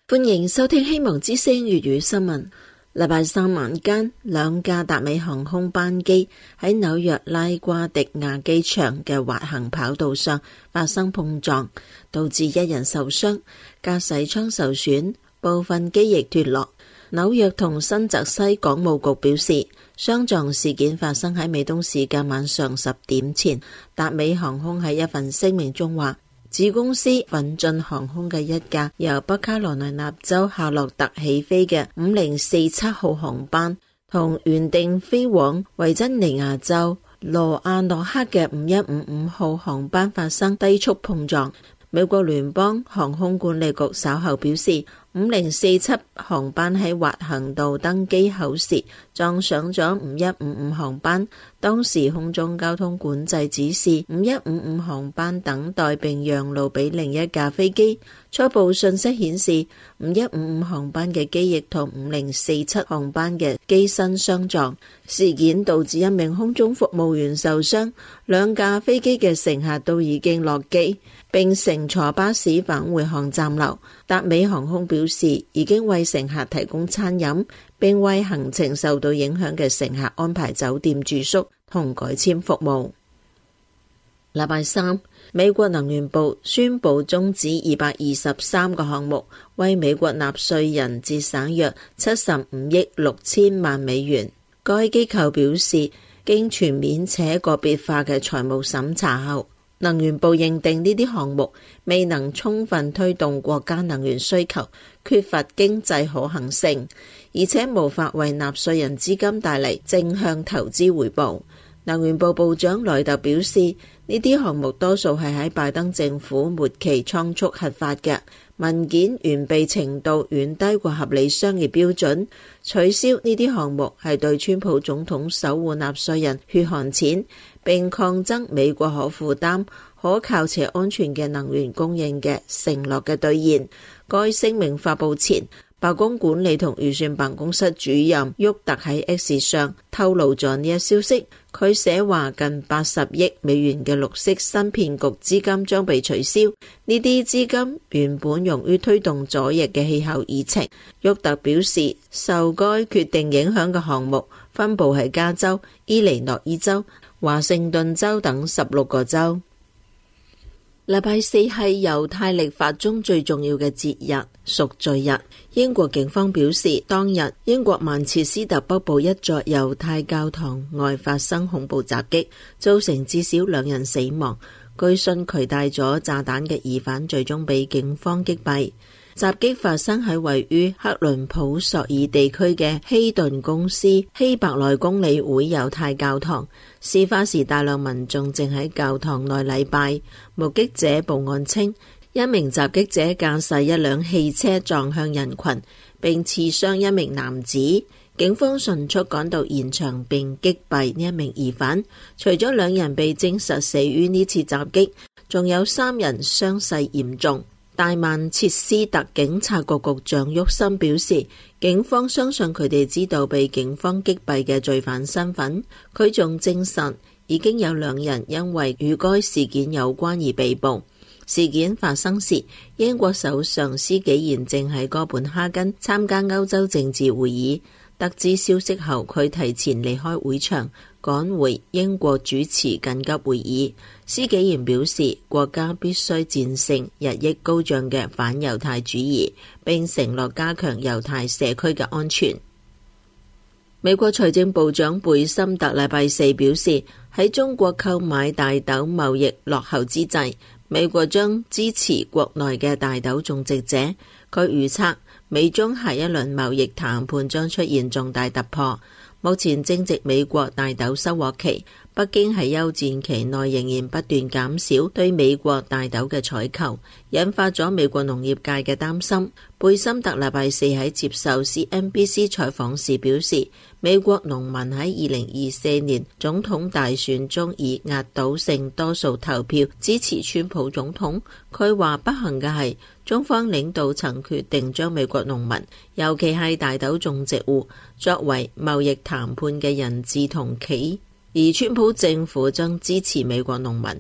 歡迎收聽希望之聲粵語新聞。禮拜三晚間，兩架達美航空班機喺紐約拉瓜迪亞機場嘅滑行跑道上發生碰撞，導致一人受傷，駕駛艙受損，部分機翼脫落。紐約同新澤西港務局表示，相撞事件發生喺美東時間晚上10點前。達美航空喺一份聲明中話，子公司奮進航空嘅一架由北卡羅來納州夏洛特起飛嘅5047號航班，同原定飛往維珍尼亞州羅亞諾克嘅5155號航班發生低速碰撞。美國聯邦航空管理局稍後表示，5047航班喺滑行道登機口時撞上咗5155航班，當時空中交通管制指示5155航班等待並讓路俾另一架飛機。初步信息顯示，5155航班嘅機翼同5047航班嘅機身相撞，事件導致一名空中服務員受傷，兩架飛機嘅乘客都已經落機，並乘坐巴士返回航站樓。達美航空表示，已經為乘客提供餐飲，並為行程受到影響嘅乘客安排酒店住宿同改簽服務。禮拜三，美國能源部宣布終止223個項目，為美國納稅人節省約75億6千萬美元。該機構表示，經全面且個別化嘅財務審查後，能源部認定呢啲項目未能充分推動國家能源需求，缺乏經濟可行性，而且無法為納稅人資金帶嚟正向投資回報。能源部部長萊特表示，呢啲項目多數係喺拜登政府末期倉促核發嘅，文件完備程度遠低過合理商業標準。取消呢啲項目係對川普總統守護納稅人血汗錢，並抗爭美國可負擔、可靠且安全嘅能源供應嘅承諾嘅兌現。該聲明發佈前，白宮管理同預算辦公室主任沃特喺 X 上透露咗呢一消息。佢寫話，近80億美元嘅綠色新騙局資金將被取消，呢啲資金原本用於推動左翼嘅氣候議程。沃特表示，受該決定影響嘅項目分布喺加州、伊利諾伊州、華盛頓州等16個州。禮拜四係猶太曆法中最重要嘅節日贖罪日。英國警方表示，當日英國曼徹斯特北部一座猶太教堂外發生恐怖襲擊，造成至少2人死亡。據信攜帶咗炸彈嘅疑犯最終被警方擊斃。襲擊發生喺位於克倫普索爾地區嘅希頓公司希伯來公理會猶太教堂。事發時大量民眾正喺教堂內禮拜。目擊者報案稱，一名襲擊者駕駛一輛汽車撞向人群，並刺傷一名男子。警方迅速趕到現場並擊斃呢一名疑犯。除咗2人被證實死於呢次襲擊，仲有3人傷勢嚴重。大曼徹斯特警察局局長沃森表示，警方相信佢哋知道被警方擊斃嘅罪犯身份。佢仲證實已經有2人因為與該事件有關而被捕。事件發生時，英國首相施紀賢正喺哥本哈根參加歐洲政治會議。得知消息後，佢提前離開會場，趕回英國主持緊急會議。施紀賢表示，國家必須戰勝日益高漲嘅反猶太主義，並承諾加強猶太社區嘅安全。美國財政部長貝森特禮拜四表示，喺中國購買大豆貿易落後之際，美國將支持國內嘅大豆種植者。佢預測美中下一輪貿易談判將出現重大突破。目前正值美國大豆收穫期，北京喺休戰期內仍然不斷減少對美國大豆嘅採購，引發咗美國農業界嘅擔心。貝森特禮拜四喺接受 CNBC 採訪時表示，美國農民喺2024年總統大選中以壓倒性多數投票支持川普總統。佢話不幸嘅係，中方領導層決定將美國農民，尤其係大豆種植戶，作為貿易談判嘅人質同棋，而川普政府將支持美國農民。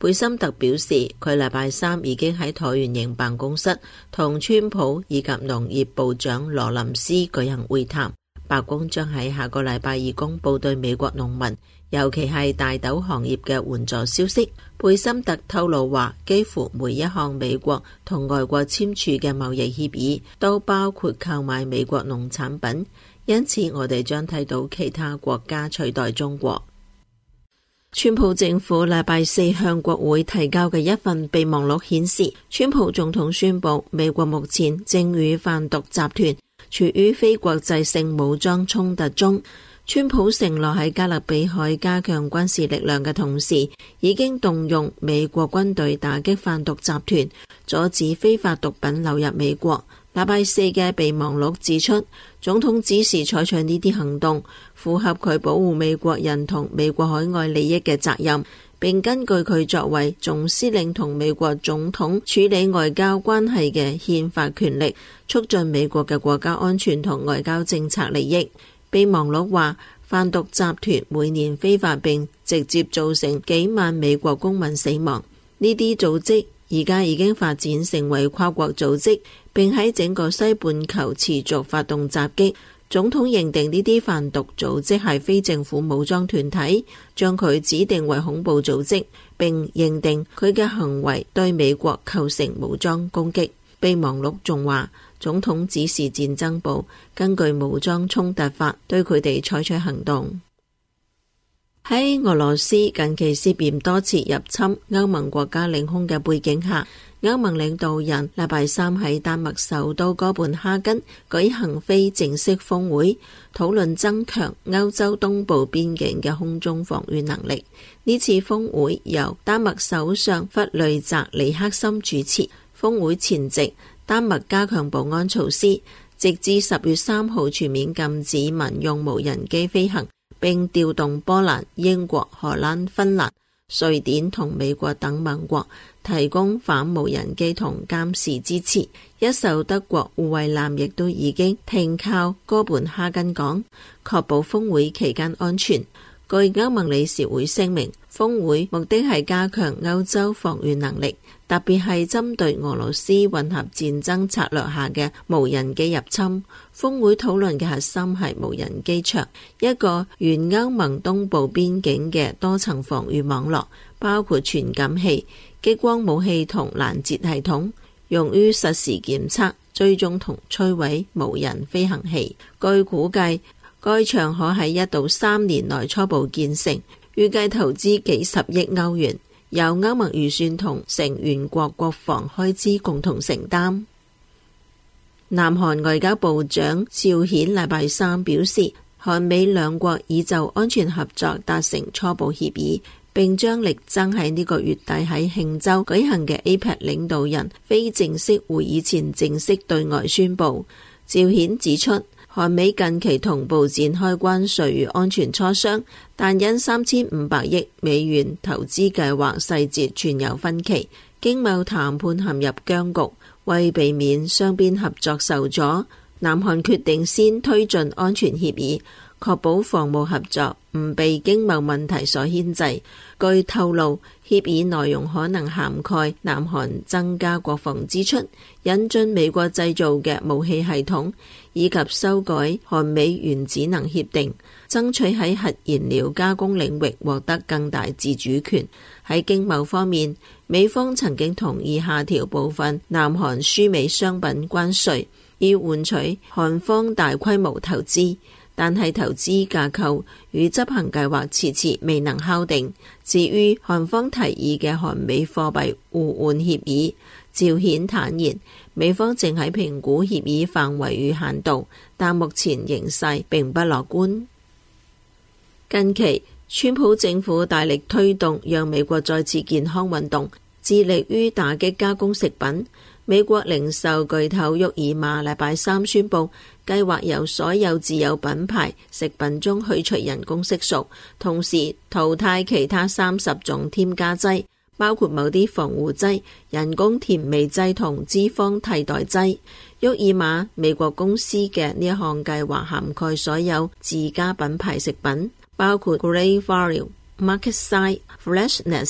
貝森特表示，佢禮拜三已經喺橢圓形辦公室同川普以及農業部長羅林斯舉行會談。白宮將喺下個禮拜二公佈對美國農民，尤其係大豆行業嘅援助消息。貝森特透露話，幾乎每一項美國同外國簽署嘅貿易協議都包括購買美國農產品，因此我哋將睇到其他國家取代中國。川普政府禮拜四向國會提交嘅一份備忘錄顯示，川普總統宣布美國目前正與販毒集團處於非國際性武裝衝突中。川普承諾喺加勒比海加強軍事力量嘅同時，已經動用美國軍隊打擊販毒集團，阻止非法毒品流入美國。禮拜四嘅備忘錄指出，總統指示採取呢啲行動，符合佢保護美國人同美國海外利益嘅責任，並根據佢作為總司令同美國總統處理外交關係嘅憲法權力，促進美國嘅國家安全同外交政策利益。備忘錄話，販毒集團每年非法並直接造成幾萬美國公民死亡。呢啲組織而家已經發展成為跨國組織，並喺整個西半球持續發動襲擊。總統認定呢啲販毒組織係非政府武裝團體，將佢指定為恐怖組織，並認定佢嘅行為對美國構成武裝攻擊。備忘錄仲話，總統指示戰爭部根據武裝衝突法對佢哋採取行動。喺俄羅斯近期涉嫌多次入侵歐盟國家領空嘅背景下，歐盟領導人禮拜三喺丹麥首都哥本哈根舉行非正式峰會，討論增強歐洲東部邊境嘅空中防禦能力。呢次峰會由丹麥首相弗雷澤尼克森主持。峰會前夕，丹麥加強保安措施，直至10月3號全面禁止民用無人機飛行，並調動波蘭、英國、荷蘭、芬蘭、瑞典同美國等盟國提供反無人機同監視支持。一艘德國護衛艦亦都已經停靠哥本哈根港，確保峰會期間安全。據歐盟理事會聲明，峰會目的係加強歐洲防禦能力，特別係針對俄羅斯混合戰爭策略下嘅無人機入侵。峰會討論嘅核心係無人機牆，一個沿歐盟東部邊境嘅多層防禦網絡，包括傳感器、激光武器同攔截系統，用於實時檢測、追蹤同摧毀無人飛行器。據估計，該牆可喺1到3年內初步建成，預計投資幾十億歐元，由歐盟預算同成員國國防開支共同承擔。南韓外交部長趙顯禮拜三表示，韓美兩國已就安全合作達成初步協議，並將力爭喺呢個月底喺慶州舉行嘅 APEC 領導人非正式會議前正式對外宣布。趙顯指出，韓美近期同步展開關稅與安全磋商，但因3500億美元投資計劃細節存有分歧，經貿談判陷入僵局。為避免雙邊合作受阻，南韓決定先推進安全協議，確保防務合作唔被經貿問題所牽制。據透露，協議內容可能涵蓋南韓增加國防支出、引進美國製造嘅武器系統，以及修改韓美原子能協定，爭取喺核燃料加工領域獲得更大自主權。喺經貿方面，美方曾經同意下調部分南韓輸美商品關稅，以換取韓方大規模投資，但係投資架構與執行計劃遲遲未能敲定。至於韓方提議嘅韓美貨幣互換協議，趙顯坦言，美方正喺評估協議範圍與限度，但目前形勢並不樂觀。近期，川普政府大力推動讓美國再次健康運動，致力於打擊加工食品。美國零售巨頭沃爾瑪禮拜三宣布，計劃由所有自有品牌食品中去除人工色素，同時淘汰其他30種添加劑，包括某啲防護劑、人工甜味劑同脂肪替代劑。沃爾瑪美國公司嘅呢一項計劃涵蓋所有自家品牌食品，包括 Great Value、Market Size、Freshness、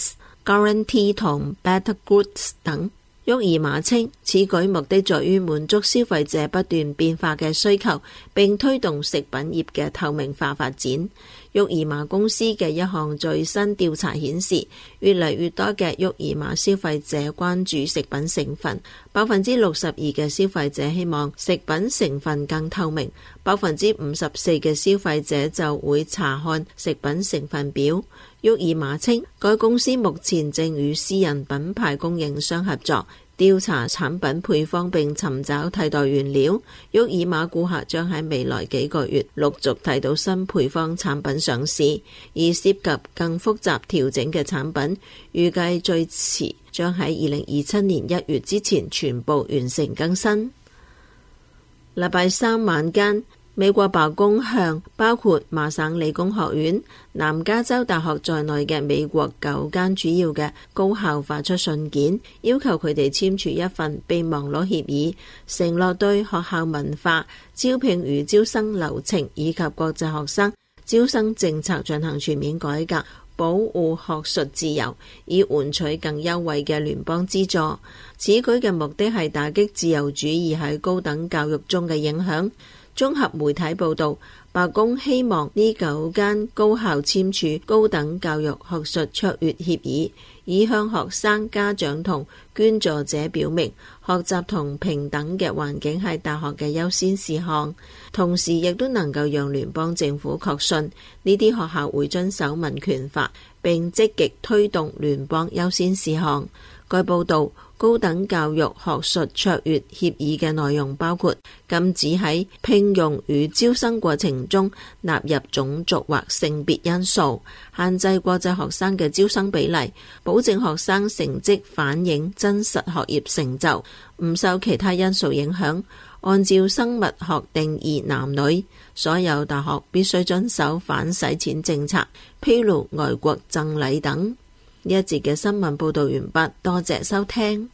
Guarantee 同 Better Goods 等。沃爾瑪稱，此舉目的在於滿足消費者不斷變化嘅需求，並推動食品業嘅透明化發展。沃爾瑪公司嘅一項最新調查顯示，越嚟越多嘅沃爾瑪消費者關注食品成分，62%嘅消費者希望食品成分更透明，54%嘅消費者就會查看食品成分表。沃爾瑪稱，該公司目前正與私人品牌供應商合作，調查產品配方並尋找替代原料。沃爾瑪顧客將喺未來幾個月陸續睇到新配方產品上市，而涉及更複雜調整嘅產品，預計最遲將喺2027年1月之前全部完成更新。禮拜三晚間，美國白宮向包括麻省理工學院、南加州大學在內嘅美國9間主要嘅高校發出信件，要求佢哋簽署一份備忘錄協議，承諾對學校文化、招聘與招生流程以及國際學生招生政策進行全面改革，保護學術自由，以換取更優惠嘅聯邦資助。此舉嘅目的係打擊自由主義喺高等教育中嘅影響。綜合媒體報道，白宮希望呢9間高校簽署高等教育學術卓越協議，以向學生、家長同捐助者表明學習同平等嘅環境係大學嘅優先事項，同時亦都能夠讓聯邦政府確信呢啲學校會遵守民權法，並積極推動聯邦優先事項。據報道，高等教育學術卓越協議嘅內容包括禁止喺聘用與招生過程中納入種族或性別因素，限制國際學生嘅招生比例，保證學生成績反映真實學業成就，唔受其他因素影響，按照生物學定義男女，所有大學必須遵守反洗錢政策，披露外國贈禮等。呢一節嘅新聞報道完畢，多謝收聽。